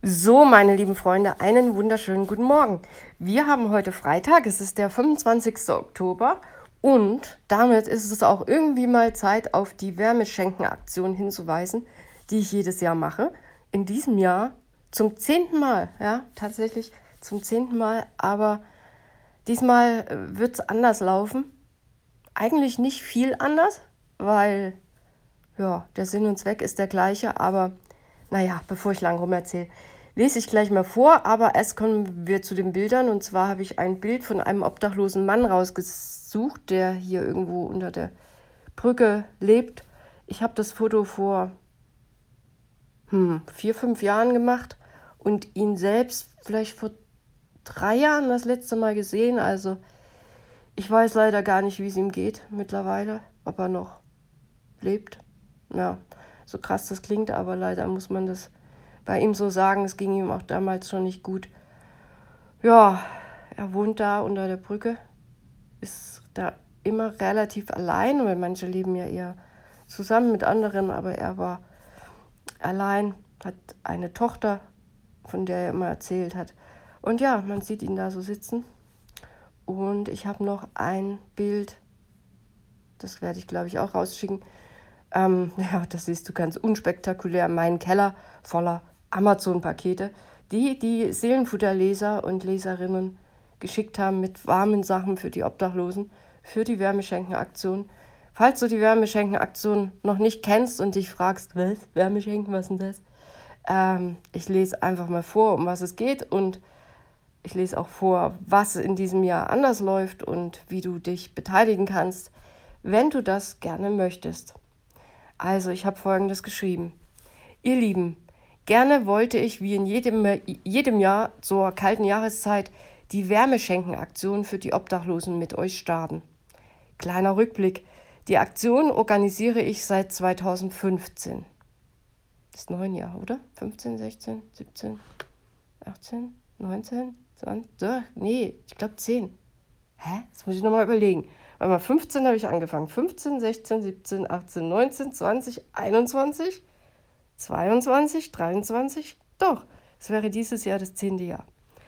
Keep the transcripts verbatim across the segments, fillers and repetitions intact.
So, meine lieben Freunde, einen wunderschönen guten Morgen. Wir haben heute Freitag, es ist der fünfundzwanzigste Oktober und damit ist es auch irgendwie mal Zeit, auf die Wärmeschenken-Aktion hinzuweisen, die ich jedes Jahr mache. In diesem Jahr zum zehnten Mal, ja, tatsächlich zum zehnten Mal, aber diesmal wird es anders laufen. Eigentlich nicht viel anders, weil ja, der Sinn und Zweck ist der gleiche, aber naja, bevor ich lang rum erzähle, lese ich gleich mal vor, aber erst kommen wir zu den Bildern. Und zwar habe ich ein Bild von einem obdachlosen Mann rausgesucht, der hier irgendwo unter der Brücke lebt. Ich habe das Foto vor hm, vier, fünf Jahren gemacht und ihn selbst vielleicht vor drei Jahren das letzte Mal gesehen. Also ich weiß leider gar nicht, wie es ihm geht mittlerweile, ob er noch lebt. Ja, so krass das klingt, aber leider muss man das bei ihm so sagen. Es ging ihm auch damals schon nicht gut. Ja, er wohnt da unter der Brücke, ist da immer relativ allein, weil manche leben ja eher zusammen mit anderen, aber er war allein, hat eine Tochter, von der er immer erzählt hat. Und ja, man sieht ihn da so sitzen. Und ich habe noch ein Bild, das werde ich, glaube ich, auch rausschicken. Ähm, ja, das siehst du ganz unspektakulär, meinen Keller voller Amazon-Pakete, die die Seelenfutterleser und Leserinnen geschickt haben mit warmen Sachen für die Obdachlosen, für die Wärmeschenken-Aktion. Falls du die Wärmeschenken-Aktion noch nicht kennst und dich fragst, was, Wärmeschenken, was ist denn das? Ähm, ich lese einfach mal vor, um was es geht, und ich lese auch vor, was in diesem Jahr anders läuft und wie du dich beteiligen kannst, wenn du das gerne möchtest. Also, ich habe Folgendes geschrieben. Ihr Lieben, gerne wollte ich wie in jedem, jedem Jahr zur kalten Jahreszeit die Wärmeschenken-Aktion für die Obdachlosen mit euch starten. Kleiner Rückblick. Die Aktion organisiere ich seit zweitausendfünfzehn. Das ist neun Jahre, oder? fünfzehn, sechzehn, siebzehn, achtzehn, neunzehn, zwanzig, nee, ich glaube zehn. Hä? Das muss ich nochmal überlegen. Weil mal fünfzehn habe ich angefangen. fünfzehn, sechzehn, siebzehn, achtzehn, neunzehn, zwanzig, einundzwanzig, zweiundzwanzig, dreiundzwanzig. Doch, es wäre dieses Jahr das zehnte Jahr.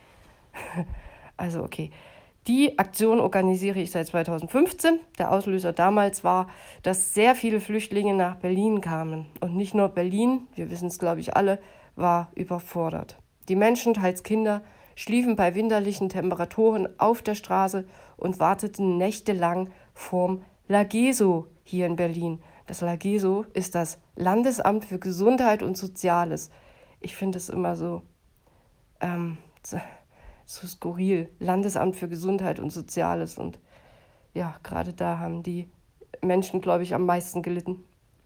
Also okay. Die Aktion organisiere ich seit zweitausendfünfzehn. Der Auslöser damals war, dass sehr viele Flüchtlinge nach Berlin kamen. Und nicht nur Berlin, wir wissen es glaube ich alle, war überfordert. Die Menschen, teils Kinder, schliefen bei winterlichen Temperaturen auf der Straße und warteten nächtelang vorm Lageso hier in Berlin. Das Lageso ist das Landesamt für Gesundheit und Soziales. Ich finde es immer so, ähm, so, so skurril. Landesamt für Gesundheit und Soziales. Und ja, gerade da haben die Menschen, glaube ich, am meisten gelitten.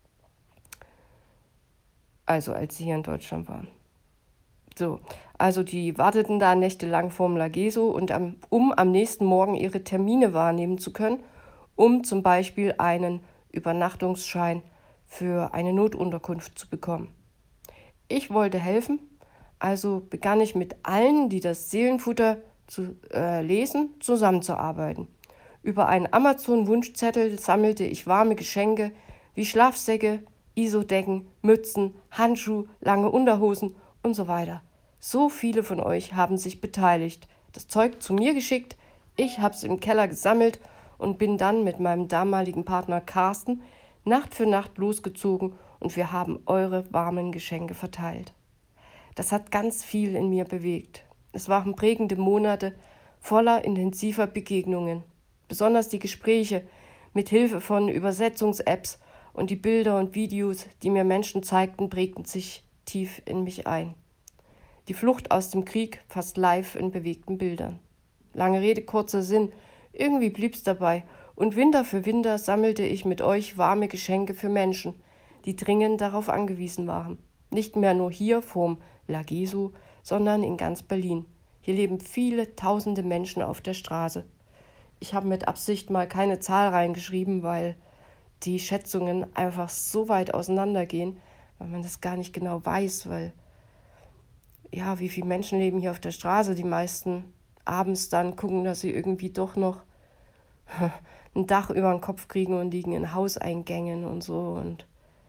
Also als sie hier in Deutschland waren. So, also die warteten da nächtelang vorm Lageso, und am, um am nächsten Morgen ihre Termine wahrnehmen zu können, um zum Beispiel einen Übernachtungsschein für eine Notunterkunft zu bekommen. Ich wollte helfen, also begann ich mit allen, die das Seelenfutter zu äh, lesen, zusammenzuarbeiten. Über einen Amazon-Wunschzettel sammelte ich warme Geschenke wie Schlafsäcke, Isodecken, Mützen, Handschuhe, lange Unterhosen und so weiter. So viele von euch haben sich beteiligt, das Zeug zu mir geschickt, ich habe es im Keller gesammelt und bin dann mit meinem damaligen Partner Carsten Nacht für Nacht losgezogen, und wir haben eure warmen Geschenke verteilt. Das hat ganz viel in mir bewegt. Es waren prägende Monate voller intensiver Begegnungen. Besonders die Gespräche mit Hilfe von Übersetzungs-Apps und die Bilder und Videos, die mir Menschen zeigten, prägten sich tief in mich ein. Die Flucht aus dem Krieg fast live in bewegten Bildern. Lange Rede, kurzer Sinn, irgendwie blieb's dabei, und Winter für Winter sammelte ich mit euch warme Geschenke für Menschen, die dringend darauf angewiesen waren. Nicht mehr nur hier vorm Lageso, sondern in ganz Berlin. Hier leben viele tausende Menschen auf der Straße. Ich habe mit Absicht mal keine Zahl reingeschrieben, weil die Schätzungen einfach so weit auseinandergehen, weil man das gar nicht genau weiß, weil ja, wie viele Menschen leben hier auf der Straße? Die meisten abends dann gucken, dass sie irgendwie doch noch ein Dach über den Kopf kriegen und liegen in Hauseingängen und so. Und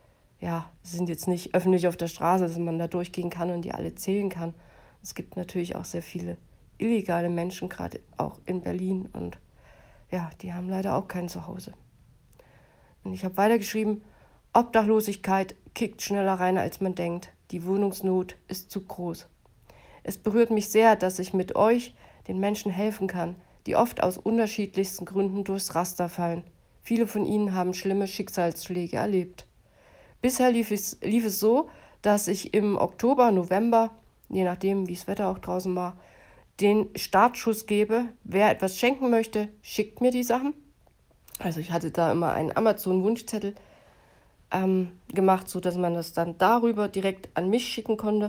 ja, sie sind jetzt nicht öffentlich auf der Straße, dass man da durchgehen kann und die alle zählen kann. Es gibt natürlich auch sehr viele illegale Menschen, gerade auch in Berlin. Und ja, die haben leider auch kein Zuhause. Und ich habe weitergeschrieben, Obdachlosigkeit kickt schneller rein, als man denkt. Die Wohnungsnot ist zu groß. Es berührt mich sehr, dass ich mit euch den Menschen helfen kann, die oft aus unterschiedlichsten Gründen durchs Raster fallen. Viele von ihnen haben schlimme Schicksalsschläge erlebt. Bisher lief es, lief es so, dass ich im Oktober, November, je nachdem, wie das Wetter auch draußen war, den Startschuss gebe. Wer etwas schenken möchte, schickt mir die Sachen. Also ich hatte da immer einen Amazon-Wunschzettel ähm, gemacht, sodass man das dann darüber direkt an mich schicken konnte.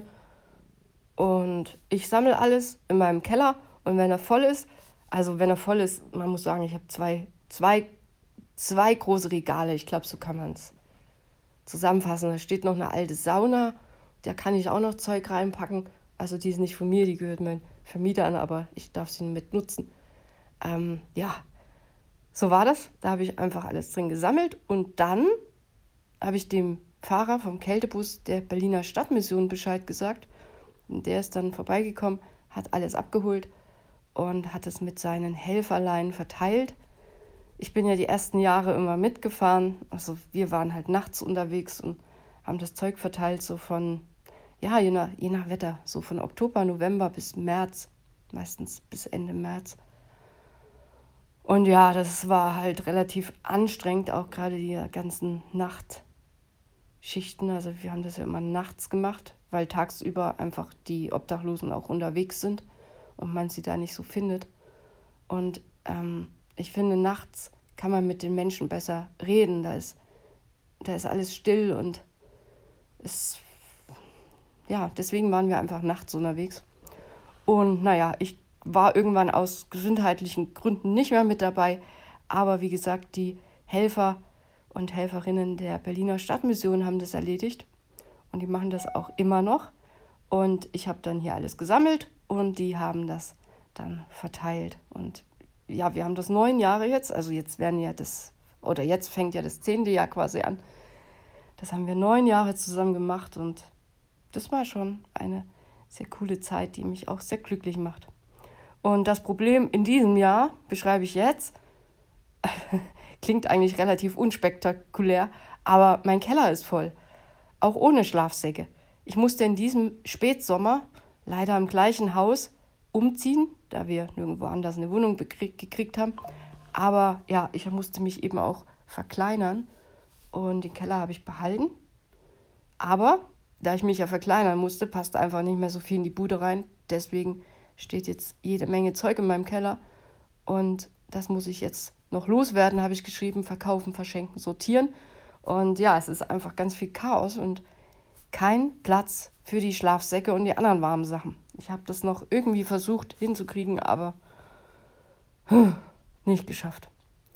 Und ich sammle alles in meinem Keller und wenn er voll ist, also wenn er voll ist, man muss sagen, ich habe zwei, zwei, zwei große Regale, ich glaube, so kann man es zusammenfassen. Da steht noch eine alte Sauna, da kann ich auch noch Zeug reinpacken. Also die ist nicht von mir, die gehört meinem Vermieter an, aber ich darf sie mit nutzen. Ähm, ja, so war das. Da habe ich einfach alles drin gesammelt und dann habe ich dem Fahrer vom Kältebus der Berliner Stadtmission Bescheid gesagt. Und der ist dann vorbeigekommen, hat alles abgeholt und hat es mit seinen Helferlein verteilt. Ich bin ja die ersten Jahre immer mitgefahren. Also wir waren halt nachts unterwegs und haben das Zeug verteilt, so von, ja, je nach, je nach Wetter, so von Oktober, November bis März, meistens bis Ende März. Und ja, das war halt relativ anstrengend, auch gerade die ganzen Nachtschichten. Also wir haben das ja immer nachts gemacht, weil tagsüber einfach die Obdachlosen auch unterwegs sind und man sie da nicht so findet. Und ähm, ich finde, nachts kann man mit den Menschen besser reden. Da ist, da ist alles still und es, ja, deswegen waren wir einfach nachts unterwegs. Und naja, ich war irgendwann aus gesundheitlichen Gründen nicht mehr mit dabei. Aber wie gesagt, die Helfer und Helferinnen der Berliner Stadtmission haben das erledigt. Und die machen das auch immer noch. Und ich habe dann hier alles gesammelt und die haben das dann verteilt. Und ja, wir haben das neun Jahre jetzt. Also jetzt werden ja das, oder jetzt fängt ja das zehnte Jahr quasi an. Das haben wir neun Jahre zusammen gemacht und das war schon eine sehr coole Zeit, die mich auch sehr glücklich macht. Und das Problem in diesem Jahr beschreibe ich jetzt. Klingt eigentlich relativ unspektakulär, aber mein Keller ist voll. Auch ohne Schlafsäcke. Ich musste in diesem Spätsommer leider im gleichen Haus umziehen, da wir nirgendwo anders eine Wohnung bekrieg- gekriegt haben. Aber ja, ich musste mich eben auch verkleinern und den Keller habe ich behalten. Aber da ich mich ja verkleinern musste, passte einfach nicht mehr so viel in die Bude rein. Deswegen steht jetzt jede Menge Zeug in meinem Keller und das muss ich jetzt noch loswerden, habe ich geschrieben, verkaufen, verschenken, sortieren. Und ja, es ist einfach ganz viel Chaos und kein Platz für die Schlafsäcke und die anderen warmen Sachen. Ich habe das noch irgendwie versucht hinzukriegen, aber nicht geschafft.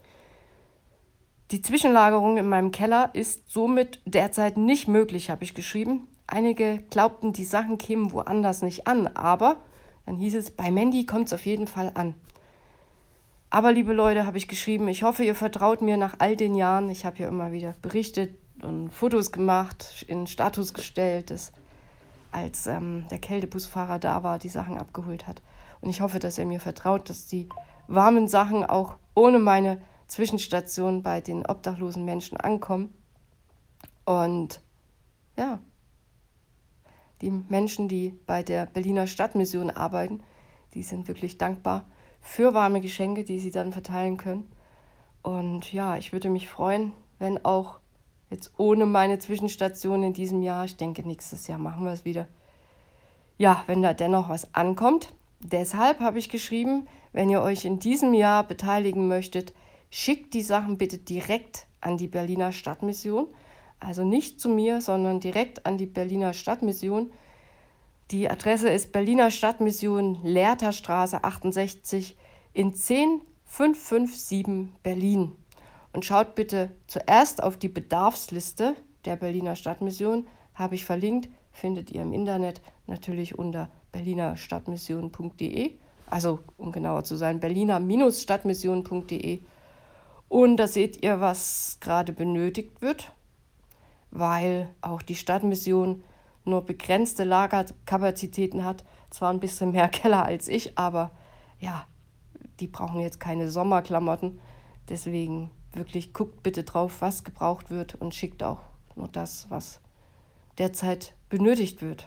Die Zwischenlagerung in meinem Keller ist somit derzeit nicht möglich, habe ich geschrieben. Einige glaubten, die Sachen kämen woanders nicht an, aber dann hieß es, bei Mandy kommt es auf jeden Fall an. Aber liebe Leute, habe ich geschrieben, ich hoffe, ihr vertraut mir nach all den Jahren. Ich habe ja immer wieder berichtet und Fotos gemacht, in Status gestellt, dass, als ähm, der Kältebusfahrer da war, die Sachen abgeholt hat. Und ich hoffe, dass ihr mir vertraut, dass die warmen Sachen auch ohne meine Zwischenstation bei den obdachlosen Menschen ankommen. Und ja, die Menschen, die bei der Berliner Stadtmission arbeiten, die sind wirklich dankbar für warme Geschenke, die sie dann verteilen können. Und ja, ich würde mich freuen, wenn auch jetzt ohne meine Zwischenstation in diesem Jahr, ich denke, nächstes Jahr machen wir es wieder, ja, wenn da dennoch was ankommt. Deshalb habe ich geschrieben, wenn ihr euch in diesem Jahr beteiligen möchtet, schickt die Sachen bitte direkt an die Berliner Stadtmission. Also nicht zu mir, sondern direkt an die Berliner Stadtmission. Die Adresse ist Berliner Stadtmission, Lehrterstraße achtundsechzig in zehn fünf fünf sieben Berlin. Und schaut bitte zuerst auf die Bedarfsliste der Berliner Stadtmission, habe ich verlinkt, findet ihr im Internet natürlich unter berliner stadtmission punkt de, also um genauer zu sein, berliner Stadtmission punkt de. Und da seht ihr, was gerade benötigt wird. weil auch die Stadtmission nur begrenzte Lagerkapazitäten hat. Zwar ein bisschen mehr Keller als ich, aber ja, die brauchen jetzt keine Sommerklamotten. Deswegen wirklich guckt bitte drauf, was gebraucht wird und schickt auch nur das, was derzeit benötigt wird.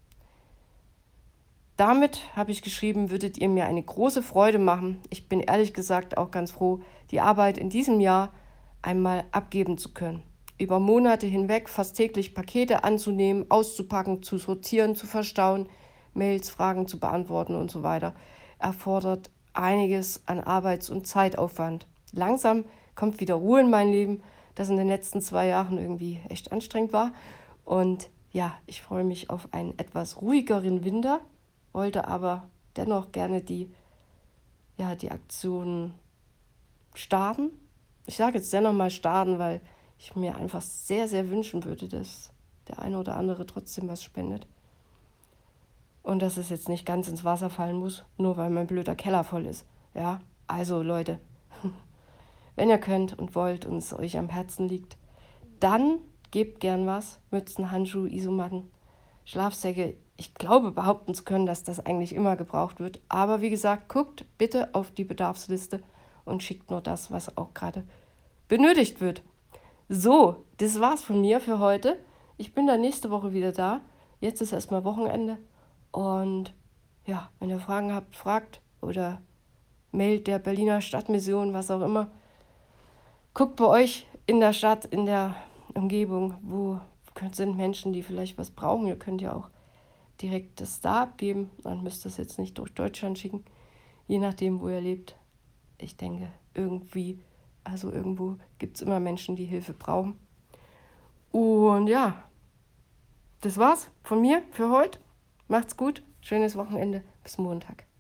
Damit habe ich geschrieben, würdet ihr mir eine große Freude machen. Ich bin ehrlich gesagt auch ganz froh, die Arbeit in diesem Jahr einmal abgeben zu können. Über Monate hinweg fast täglich Pakete anzunehmen, auszupacken, zu sortieren, zu verstauen, Mails, Fragen zu beantworten und so weiter, erfordert einiges an Arbeits- und Zeitaufwand. Langsam kommt wieder Ruhe in mein Leben, das in den letzten zwei Jahren irgendwie echt anstrengend war. Und ja, ich freue mich auf einen etwas ruhigeren Winter, wollte aber dennoch gerne die, ja, die Aktion starten. Ich sage jetzt dennoch mal starten, weil ich mir einfach sehr, sehr wünschen würde, dass der eine oder andere trotzdem was spendet. Und dass es jetzt nicht ganz ins Wasser fallen muss, nur weil mein blöder Keller voll ist. Ja, also Leute, wenn ihr könnt und wollt und es euch am Herzen liegt, dann gebt gern was. Mützen, Handschuhe, Isomatten, Schlafsäcke. Ich glaube behaupten zu können, dass das eigentlich immer gebraucht wird. Aber wie gesagt, guckt bitte auf die Bedarfsliste und schickt nur das, was auch gerade benötigt wird. So, das war's von mir für heute. Ich bin dann nächste Woche wieder da. Jetzt ist erstmal Wochenende. Und ja, wenn ihr Fragen habt, fragt oder mailt der Berliner Stadtmission, was auch immer. Guckt bei euch in der Stadt, in der Umgebung, wo sind Menschen, die vielleicht was brauchen. Ihr könnt ja auch direkt das da abgeben. Dann müsst ihr es jetzt nicht durch Deutschland schicken, je nachdem, wo ihr lebt. Ich denke, irgendwie, also irgendwo gibt es immer Menschen, die Hilfe brauchen. Und ja, das war's von mir für heute. Macht's gut, schönes Wochenende, bis Montag.